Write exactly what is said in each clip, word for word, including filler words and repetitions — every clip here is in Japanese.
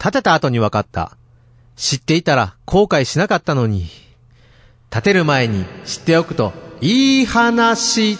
建てた後に分かった。知っていたら後悔しなかったのに。建てる前に知っておくといい話。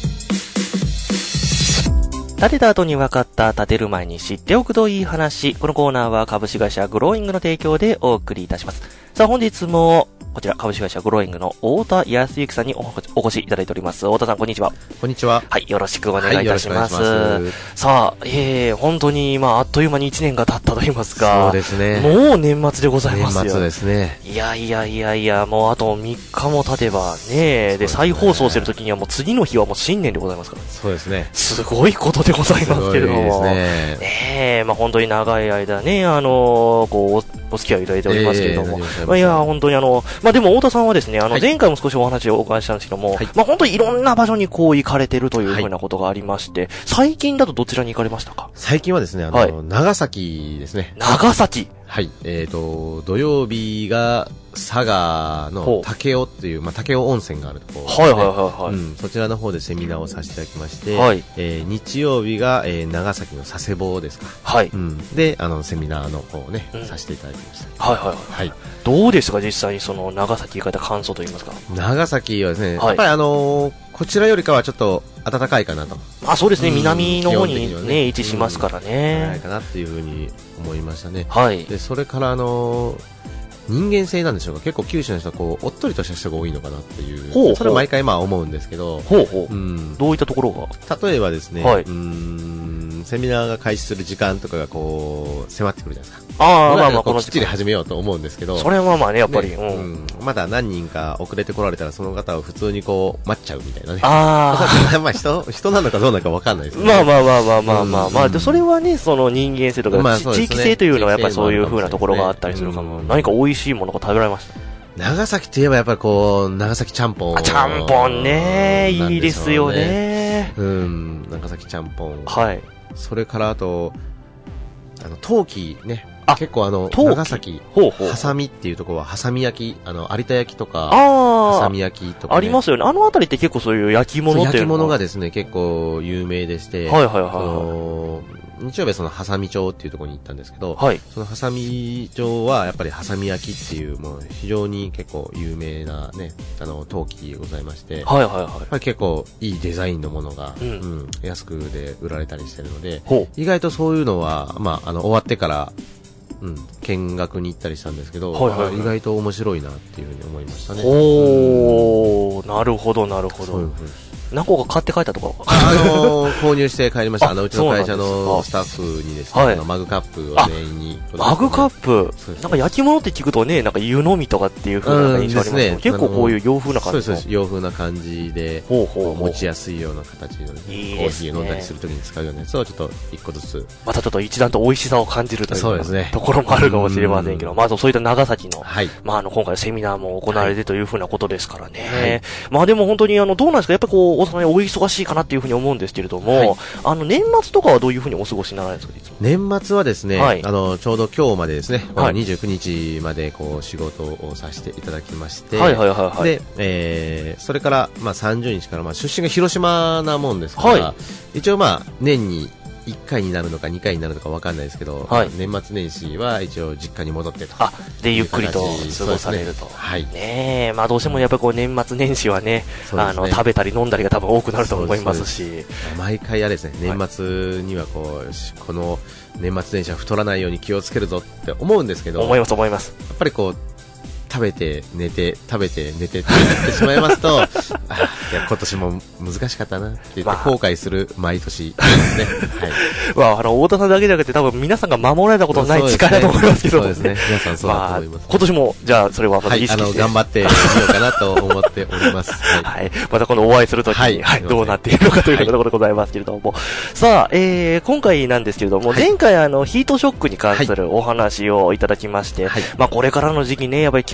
建てた後に分かった、建てる前に知っておくといい話。このコーナーは株式会社グローイングの提供でお送りいたします。さあ本日もこちら株式会社グローイングの太田康之さんに お, お越しいただいております。太田さんこんにちは。 こんにちは。 はい、よろしくお願いいたします。 はい、ますさあ、えー、本当にまああっという間にいちねんが経ったと言いますか。 そうですね。 もう年末でございますよ。 年末ですね。 いやいやいやいや、もうあとみっかも経てばね、で再放送するときにはもう次の日はもう新年でございますから。 そうですね。 すごいことでございますけれども。 すごいですね。 ねえ、まあ本当に長い間ね、あのー、こうお付き合いいただいておりますけれども、えー、まあ、いや本当にあのまあでも太田さんはですね、あの前回も少しお話をお伺いしたんですけども、はい、まあ本当にいろんな場所にこう行かれてるというふうなことがありまして、はい、最近だとどちらに行かれましたか？ 最近はですね、あの、はい、長崎ですね。 長崎。 はい。えっと、土曜日が佐賀の武雄っていう、まあ、武雄温泉があるところですね。 はいはいはいはい。 うん、そちらの方でセミナーをさせていただきまして、 はい。 えー、日曜日が、えー、長崎の佐世保ですか。 はい。 うん。で、あの、セミナーの方をね、うん、させていただきました。 はいはいはい。はい。どうですか実際にその長崎行かれた感想といいますか？ 長崎はですね、はい、やっぱりあのー、こちらよりかはちょっと暖かいかなと。 あ、そうですね。うん、南の方にね、ね位置しますからね。 ないかなっていうふうに思いましたね。 はい。 で、それからあのー、人間性なんでしょうか。結構九州の人はこうおっとりとした人が多いのかなっていう。ほうほう。それは毎回まあ思うんですけど。 ほうほう。うん。どういったところが？ 例えばですね。 はい。 うーん。セミナーが開始する時間とかがこう迫ってくるじゃないですか。 ああ、まあまあこのきっちり始めようと思うんですけど。 それはまあねやっぱり。 ね、うん。まだ何人か遅れてこられたらその方を普通にこう待っちゃうみたいなね。 ああ。まあ人人なのかどうなのかわかんないですけど、 ね。まあまあまあまあまあまあまあ。でそれはねその人間性とか、まあね、地域性というのはやっぱりそういう風なところがあったりするかも。うん、何か美味しいものが食べられました？ 長崎といえばやっぱりこう長崎ちゃんぽん。 あ、ちゃんぽんね、いいですよね。 うん、長崎ちゃんぽん。 はい。 それからあとあの陶器ね。結構あの長崎はさみっていうところははさみ焼き、あの有田焼きとかはさみ焼きとか、ね、 ありますよね。あのあたりって結構そういう焼き物っていうの焼き物がですね結構有名でして、 はいはいはい、はい、 日曜日はそのはさみ町っていうところに行ったんですけど、 はい、 そのはさみ町はやっぱりはさみ焼きっていうもう非常に結構有名なねあの陶器でございまして、 はいはいはい、やっぱり結構いいデザインのものが、うんうん、安くで売られたりしてるので、意外とそういうのはまああの終わってからうん、見学に行ったりしたんですけど、はいはいはい、意外と面白いなっていうふうに思いましたね。 おー、うん、なるほどなるほど。そういうふう何個か買って帰ったとかあのー、購入して帰りました。あのうちの会社のスタッフにですね、はい、あのマグカップを全員に、ね、 マグカップなんか焼き物って聞くとねなんか湯飲みとかっていう風な印象ありますけど、ね、結構こういう洋風な感じのそうです洋風な感じでほうほうほう持ちやすいような形の、ね、いいですね、コーヒーを飲んだりするときに使うようなやつをちょっと一個ずつまたちょっと一段と美味しさを感じるというそうです、ね、ところもあるかもしれませんけど、まずそういった長崎の、はい、まああの今回セミナーも行われてという風なことですからね、はい、まあでも本当にあのどうなんですかやっぱりこう大阪にお忙しいかなっていうふうに思うんですけれども、はい、あの年末とかはどういうふうにお過ごしになられるんですか？ 年末はですね、はい、あのちょうど今日までですね、はい、にじゅうくにちまでこう仕事をさせていただきまして、はいはいはいはい、で、えー、それからまあさんじゅうにちからまあ出身が広島なもんですから、はい、一応まあ年にいっかいになるのかにかいになるのか分かんないですけど、はい、年末年始は一応実家に戻ってとあでゆっくりと過ごされると、ねはい、ねえまあどうしてもやっぱりこう年末年始は ね, ねあの食べたり飲んだりが多分多くなると思いますし毎回あれですね年末にはこう、はい、この年末年始は太らないように気をつけるぞって思うんですけど思います思いますやっぱりこう食べて寝て食べて寝てってなってしまいますとあいや今年も難しかったなって言って後悔する毎年ですね、はい、 まあ、あの太田さんだけじゃなくて多分皆さんが守られたことのない力だと思いますけどそうですね皆さんそうだと思います、 まあ、今年もじゃあそれはまた意識して、 はい、あの頑張ってみようかなと思っております、 はいはい、また今度お会いするときに、はいはい、どうなっているのかというところでございますけれども、はい、さあ、えー、今回なんですけれども、はい、前回あのヒートショックに関するお話をいただきまして、はい、まあこれからの時期ねやっぱり気を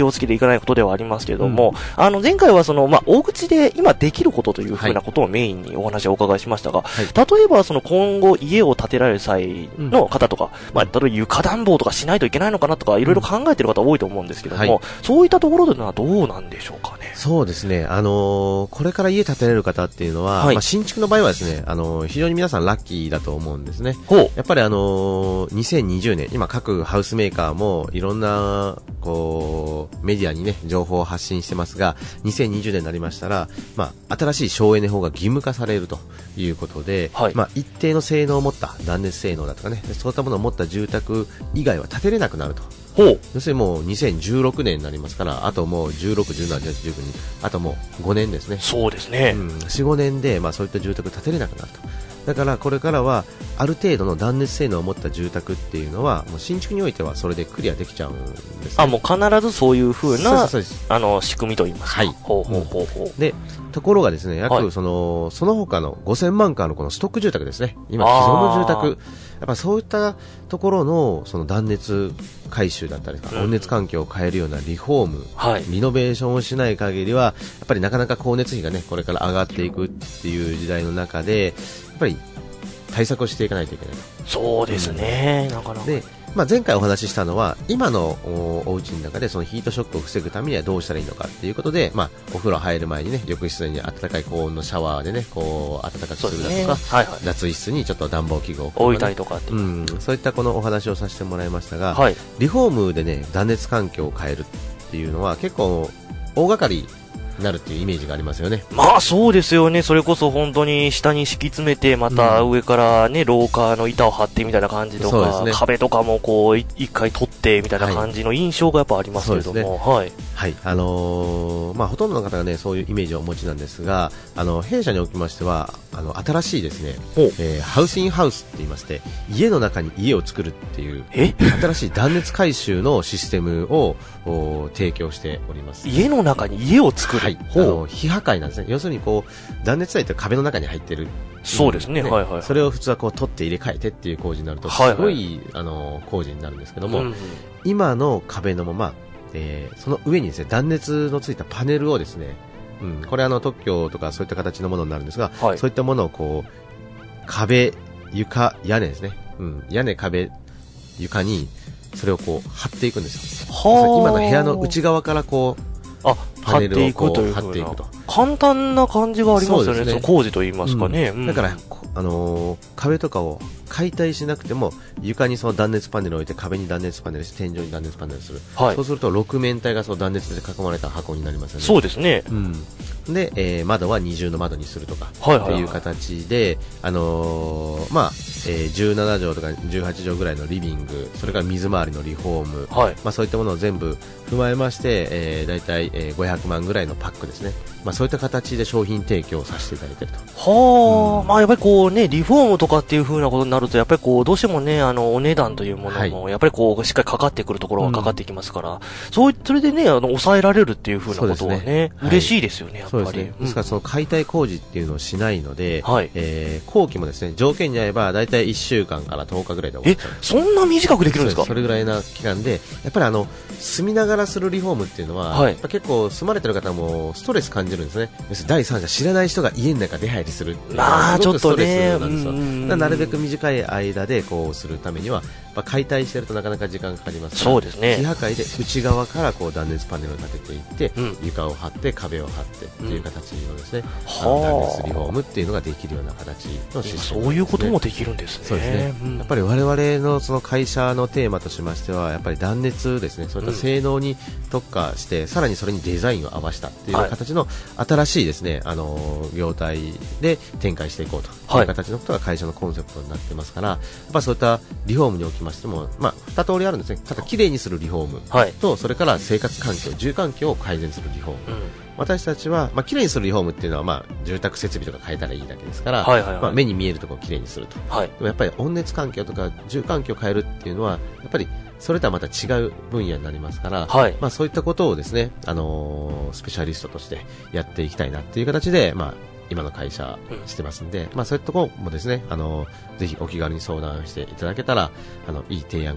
をつけていかないことではありますけれども、うん、あの、前回はその、まあ、大口で今できることというふうなことをメインにお話をお伺いしましたが、はい、例えばその今後家を建てられる際の方とか、うん、まあ、例えば床暖房とかしないといけないのかなとか、いろいろ考えている方多いと思うんですけども、はい、そういったところではどうなんでしょうかね。 そうですね。あのー、これから家建てられる方っていうのは、はい、まあ、新築の場合はですね、あのー、非常に皆さんラッキーだと思うんですね。やっぱりあのー、にせんにじゅうねん、今各ハウスメーカーもいろんな、こう、メディアにね、情報を発信してますが、にせんにじゅうねんになりましたら、まあ、新しい省エネ法が義務化されるということで、はい、まあ、一定の性能を持った断熱性能だとかね、そういったものを持った住宅以外は建てれなくなると。ほう。要するにもうにせんじゅうろくねんになりますから、あともうじゅうろく、じゅうなな、じゅうはち、じゅうきゅうに、あともうごねんですね。 そうですね。 うん、よん、ごねんで、まあ、そういった住宅建てれなくなると。だからこれからはある程度の断熱性能を持った住宅っていうのはもう新築においてはそれでクリアできちゃうんです、ね、 あ、もう必ずそういう風なあの仕組みといいますか。 はい。ほうほうほうほう。で、ところがですね、約、はい、そのその他のごせんまんかんのこのストック住宅ですね。今既存の住宅、やっぱそういったところのその断熱改修だったりとか、うん、温熱環境を変えるようなリフォーム、はい、リノベーションをしない限りはやっぱりなかなか光熱費がねこれから上がっていくっていう時代の中でやっぱり対策をしていかないといけない。 そうですね、うん、なかなかで、まあ、前回お話ししたのは今の お, お家の中でそのヒートショックを防ぐためにはどうしたらいいのかということで、まあ、お風呂入る前にね浴室に温かい高温のシャワーでねこう温かくするだとか、ね、はいはい、脱衣室にちょっと暖房器具を置いたりとかって、 うん、そういったこのお話をさせてもらいましたが、はい、リフォームでね断熱環境を変えるっていうのは結構大掛かりなるっていうイメージがありますよね。 まあそうですよね。それこそ本当に下に敷き詰めてまた上からね、うん、廊下の板を張ってみたいな感じとか、ね、壁とかもこう一回取ってみたいな感じの印象がやっぱありますけれども、はい、ね、 はい、あのー、まあほとんどの方がねそういうイメージをお持ちなんですが、あの弊社におきましてはあの新しいですね、えー、ハウスインハウスって言いまして家の中に家を作るっていう新しい断熱改修のシステムを提供しております。 家の中に家を作る、 はい、あの非破壊なんですね。要するにこう断熱材って壁の中に入ってる。 そうですね、 ね、 はいはい。 それを普通はこう取って入れ替えてっていう工事になるとすごい、はいはい、あの工事になるんですけども、うんうん、今の壁のまま、えー、その上にですね断熱のついたパネルをですね、うん、これあの特許とかそういった形のものになるんですが、はい、そういったものをこう壁、床、屋根ですね、うん、屋根、壁、床にそれをこう貼っていくんですよ。今の部屋の内側からこうあ、パネルをこう貼っていくと簡単な感じがありますよね。その工事と言いますかね、うんうん、 だから、あのー、壁とかを解体しなくても床にその断熱パネルを置いて壁に断熱パネルして天井に断熱パネルする、はい、そうするとろく面体がその断熱で囲まれた箱になりますよね。 そうですね、 うん、で、えー、窓は二重の窓にするとか、はいはいはい、っていう形で、あのーまあえー、じゅうななじょうとかじゅうはちじょうぐらいのリビング、それから水回りのリフォーム、はい、まあ、そういったものを全部踏まえまして、えー、だいたいごひゃくまんぐらいのパックですね、まあ、そういった形で商品提供させていただいていると。 はあ、うん、まあ、やっぱりこうねリフォームとかっていう風なことになるとやっぱりこうどうしてもねあのお値段というものもやっぱりこうしっかりかかってくるところがかかってきますから、うん、そうそれでねあの抑えられるっていう風なことは ね, ね、はい、嬉しいですよねやっぱり。 そうですね、ですからその解体工事っていうのをしないので、はい、えー、工期もですね条件に合えばだいたいいっしゅうかんからとおかぐらいで終わっちゃう。 え、そんな短くできるんですか。 そ, それぐらいな期間でやっぱりあの住みながらするリフォームっていうのは、はい、やっぱ結構住まれてる方もストレス感じるんですね。要するに第三者知らない人が家の中出入りするっていうのはすごくストレスなんですよ。なるべく短い間でこうするためにはやっぱ解体してるとなかなか時間かかりますから、 そうですね、 非破壊で内側からこう断熱パネルを立てていって、うん、床を張って壁を張ってっていう形のですね、うん、断熱リフォームっていうのができるような形のシステム、ね、 そういうこともできるんですね。 そうですね、うん、やっぱり我々のその会社のテーマとしましてはやっぱり断熱ですね、そういった性能に特化して、うん、さらにそれにデザインを合わせたっていう形の新しいですね、あの業態で展開していこうという形のことが会社のコンセプトになってますから、やっぱそういったリフォームにおきましても、まあ、に通りあるんですね。ただ綺麗にするリフォームと、はい、それから生活環境、住環境を改善するリフォーム、うん、私たちは、まあ、綺麗にするリフォームっていうのは、まあ、住宅設備とか変えたらいいだけですから、はいはいはい、まあ、目に見えるところを綺麗にすると、はい、でもやっぱり温熱環境とか住環境を変えるっていうのはやっぱりそれとはまた違う分野になりますから、はい、まあ、そういったことをですね、あのー、スペシャリストとしてやっていきたいなっていう形で、まあ、今の会社してますんで、うん、まあ、そういったところもですね、あのー、ぜひお気軽に相談していただけたら、あのいい提案が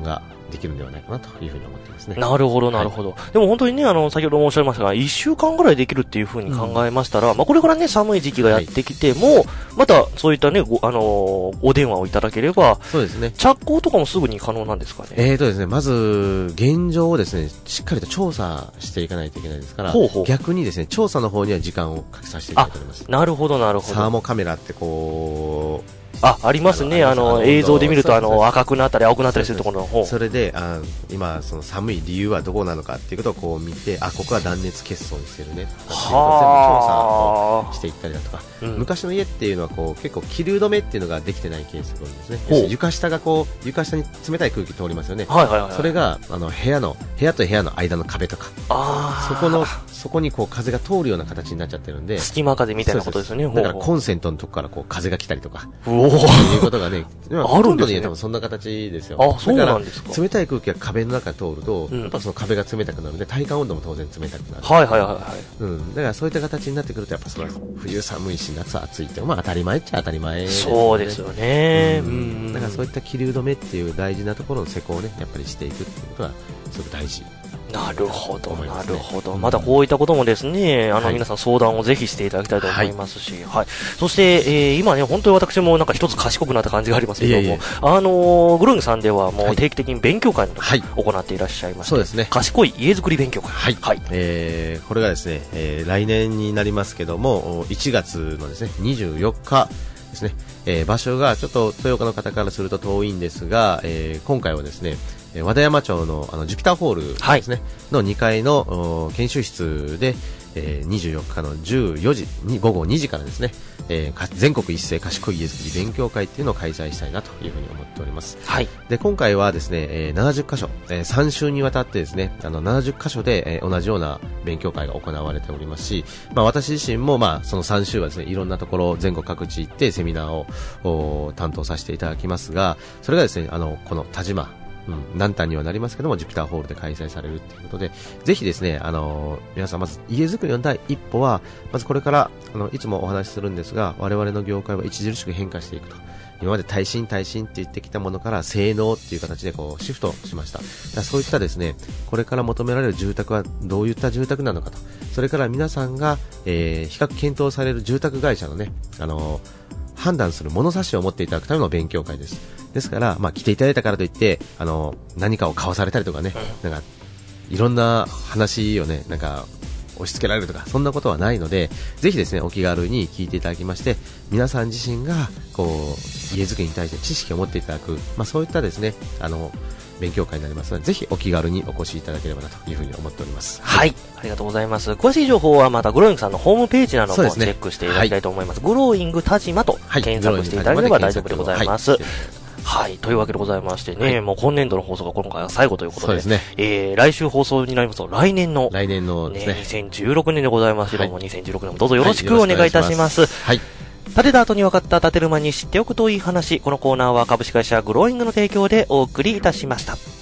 できるんではないかなというふうに思ってますね。 なるほど、なるほど。はい、でも本当にね、あの、先ほどもおっしゃいましたが、いっしゅうかんぐらいできるっていうふうに考えましたら、うん、まあ、これからね、寒い時期がやってきても、はい、また、そういったね、ご、あのー、お電話をいただければ、 そうですね。 着工とかもすぐに可能なんですかね。 えーとですね、まず、現状をですね、しっかりと調査していかないといけないですから、ほうほう、逆にですね、調査の方には時間をかけさせていただいております。 なるほど、なるほど。 サーモカメラってこう、 あ、ありますね。あの、あの映像で見ると、あの、赤くなったり青くなったりするところの方。 それで、あ今、その寒い理由はどこなのかっていうことをこう見て、あ、ここは断熱欠損してるね。っていうことを全部調査をしていったりだとか、うん、昔の家っていうのはこう、結構気流止めっていうのができてないケースが多いんですね。床下がこう、床下に冷たい空気通りますよね。はいはいはい。それが、あの、部屋の、部屋と部屋の間の壁とか、そこの、そこにこう風が通るような形になっちゃってるんで、 隙間風みたいなことですよね。 だからコンセントのとこからこう風が来たりとか、おお、いうことがね、ほとんどの家多分そんな形ですよ。 あ、そうなんですか。 冷たい空気が壁の中通ると、うん、やっぱその壁が冷たくなるので、体感温度も当然冷たくなる。 はいはいはいはい。 うん、だからそういった形になってくると、やっぱその冬寒いし夏暑いってまあ当たり前っちゃ当たり前ですよね。 そうですよね。 うん。うん、だからそういった気流止めっていう大事なところの施工をね、やっぱりしていくっていうことはすごく大事。 なるほど、ね、なるほど。またこういったこともですね、あの、はい、皆さん相談をぜひしていただきたいと思いますし、はい。はい、そして、えー、今ね、本当に私もなんか一つ賢くなった感じがありますけども、いえいえ、あのー、グローニさんではもう定期的に勉強会などを行っていらっしゃいまして、はい、そうですね。賢い家づくり勉強会。 はい。はい、えー、これがですね、えー、来年になりますけども、いちがつのですね、にじゅうよっかですね、えー、場所がちょっと豊岡の方からすると遠いんですが、えー、今回はですね、和田山町のあのジュピターホールですね、はい、のにかいの研修室で、えー、にじゅうよっかのじゅうよじにごごにじからですね、えー、全国一斉賢い家づくり勉強会っていうのを開催したいなというふうに思っております。はい。で今回はですね、えー、ななじゅっかしょ、えー、さんしゅうにわたってですね、あのななじゅっかしょで、えー、同じような勉強会が行われておりますし、まあ私自身もまあそのさんしゅうはですね、いろんなところ全国各地行ってセミナーを担当させていただきますが、それがですね、あのこの田島うん、南端にはなりますけどもジュピターホールで開催されるということで、ぜひですね、あのー、皆さんまず家づくりの第一歩はまずこれからあのいつもお話しするんですが、我々の業界は著しく変化していくと。今まで耐震耐震って言ってきたものから性能っていう形でこうシフトしました。だからそういったですね、これから求められる住宅はどういった住宅なのかと、それから皆さんが、えー、比較検討される住宅会社のね、あのー、判断する物差しを持っていただくための勉強会です。ですから、まあ、来ていただいたからといってあの何かを買わされたりとかね、なんかいろんな話をね、なんか押し付けられるとかそんなことはないので、ぜひですねお気軽に聞いていただきまして、皆さん自身がこう家づくりに対して知識を持っていただく、まあ、そういったですねあの勉強会になりますので、ぜひお気軽にお越しいただければなというふうに思っております。 はい、ありがとうございます。詳しい情報はまたグローイングさんのホームページなどもチェックしていただきたいと思います。すね、はい、グローイング田島と検索していただければ大丈夫でございます。はい、はい、というわけでございましてね、はい、もう今年度の放送が今回は最後ということで、そうですね、えー、来週放送になりますと来年の、 来年のですね、 にせんじゅうろくねんでございますけども、はい、にせんじゅうろくねんもどうぞよろしくお願いいたします。はい。建てた後に分かった建てる前に知っておくといい話、このコーナーは株式会社グローイングの提供でお送りいたしました。